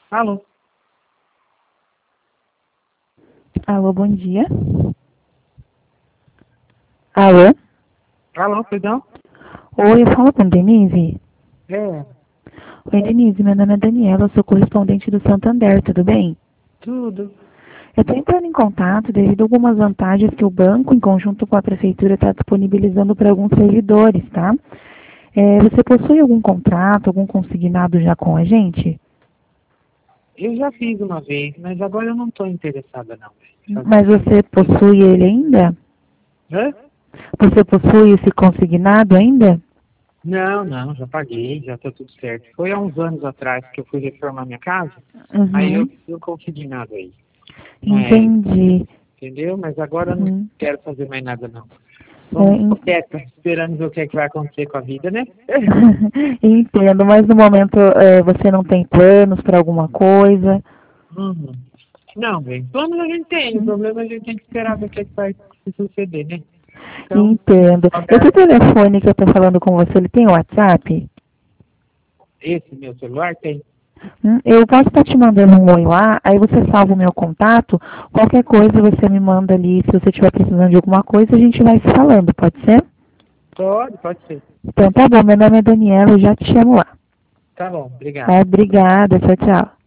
Alô? Alô, bom dia. Alô? Alô, perdão? Oi, eu falo com Denise? É, Oi, Denise, meu nome é Daniela, eu sou correspondente do Santander, tudo bem? tudo. Eu estou entrando em contato devido a algumas vantagens que o banco, em conjunto com a prefeitura, está disponibilizando para alguns servidores, tá? Você possui algum contrato, algum consignado já com a gente? Eu já fiz uma vez, mas agora eu não estou interessada não. Mas você possui ele ainda? Hã? Você possui esse consignado ainda? Não, não, já paguei, já está tudo certo. Foi há uns anos atrás que eu fui reformar minha casa, aí Uhum, eu consegui nada aí. Mas, entendi. entendeu? Mas agora eu não Uhum. quero fazer mais nada não. É, Vamos ficar quieto, esperando ver o que é que vai acontecer com a vida, né? entendo, mas no momento você não tem planos para alguma coisa? Uhum. Não, bem, planos a gente tem, o Hum, problema é a gente tem que esperar ver o que é que vai suceder, né? Então, Entendo. Esse agora, telefone que eu estou falando com você, ele tem WhatsApp? esse meu celular tem. Eu posso estar te mandando um oi lá, aí você salva o meu contato. Qualquer coisa você me manda ali, se você estiver precisando de alguma coisa, a gente vai se falando, pode ser? Pode ser. Então tá bom, meu nome é Daniela, eu já te chamo lá. Tá bom, obrigado. Tá? Obrigada, tchau, tchau.